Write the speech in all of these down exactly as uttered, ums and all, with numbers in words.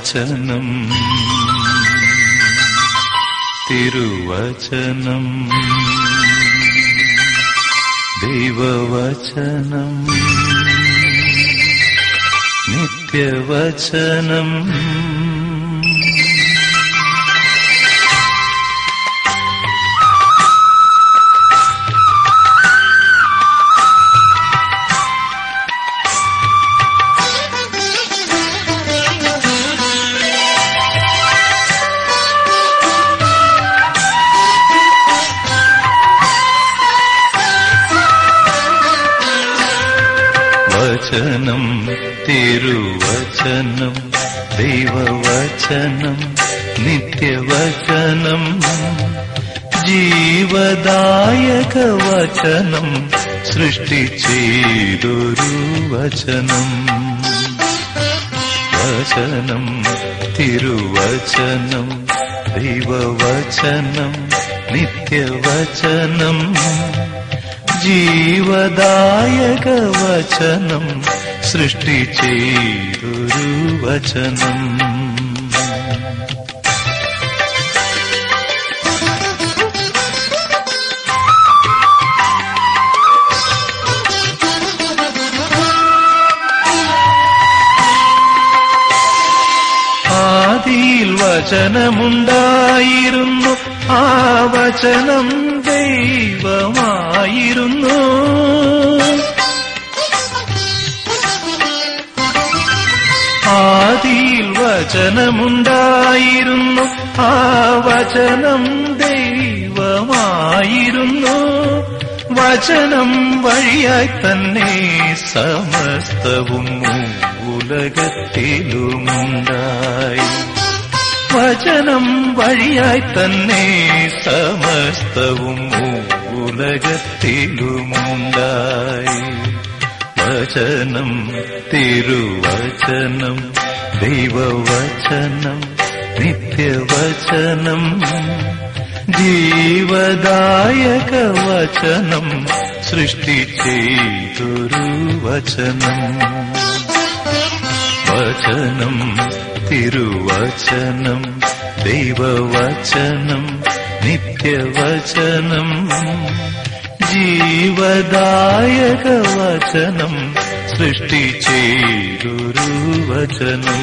വചനം തിരുവചനം ദൈവവചനം നിത്യവചനം വചനം തിരുവചനം ദൈവവചനം നിത്യവചനം ജീവദായക വചനം സൃഷ്ടി ചെയ്തൊരു വചനം വചനം തിരുവചനം ദൈവവചനം നിത്യവചനം ജീവദായക വചനം സൃഷ്ടി ചെയ്തൊരു വചനം ആദിയിൽ വചനമുണ്ടായിരുന്നു ആ വചനം ദൈവമായിരുന്നു ആദിയിൽ വചനമുണ്ടായിരുന്നു ആ വചനം ദൈവമായിരുന്നു വചനം വഴിയായി തന്നെ സമസ്തവും ഉലകത്തിലുമുണ്ടായി വചനം വഴിയായി തന്നെ സമസ്തവും ഉലകത്തിലുമുണ്ടായി വചനം തിരുവചനം ദൈവവചനം നിത്യവചനം ജീവദായക വചനം സൃഷ്ടി ചെയ്തൊരു വചനം വചനം തിരുവചനം ദൈവവചനം നിത്യവചനം ജീവദായക വചനം സൃഷ്ടി ചെയ്തൊരു വചനം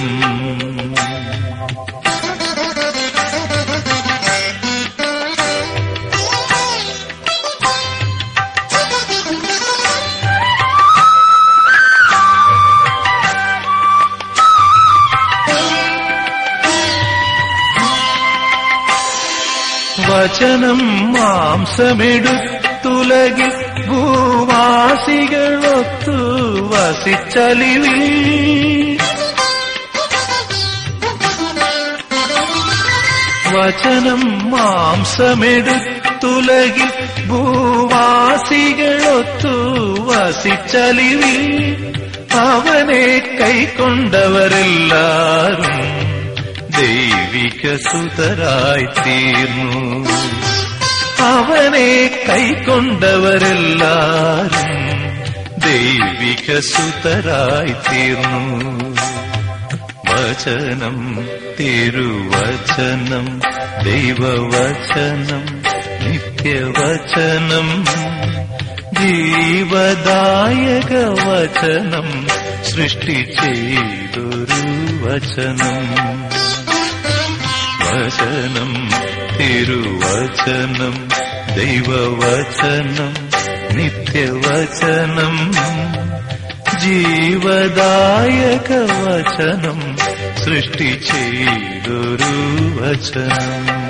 വചനം മാംസമെടുത്തുലകിൽ ഭൂവാസികളൊത്തു വസിച്ചലിവിൽ വചനം മാംസമെടുത്തുലകിൽ ഭൂവാസികളൊത്തു വസിച്ചലിവിൽ അവനെ കൈക്കൊണ്ടവരെല്ലാരും ദൈവിക സുതരായി തീർന്നു അവനെ കൈക്കൊണ്ടവരെല്ലാരും ദൈവിക സുതരായി തീർന്നു വചനം തിരുവചനം ദൈവവചനം നിത്യവചനം ജീവദായക വചനം സൃഷ്ടി ചെയ്തൊരു വചനം വചനം തിരുവചനം ദൈവവചനം നിത്യവചനം ജീവദായക വചനം സൃഷ്ടി ചെയ്തൊരു വചനം